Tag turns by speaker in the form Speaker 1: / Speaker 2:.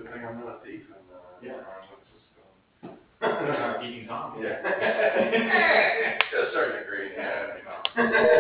Speaker 1: think I'm not a thief, and
Speaker 2: Yeah.
Speaker 1: let's just.
Speaker 2: Eating Tom.
Speaker 1: Yeah. To a certain degree, yeah.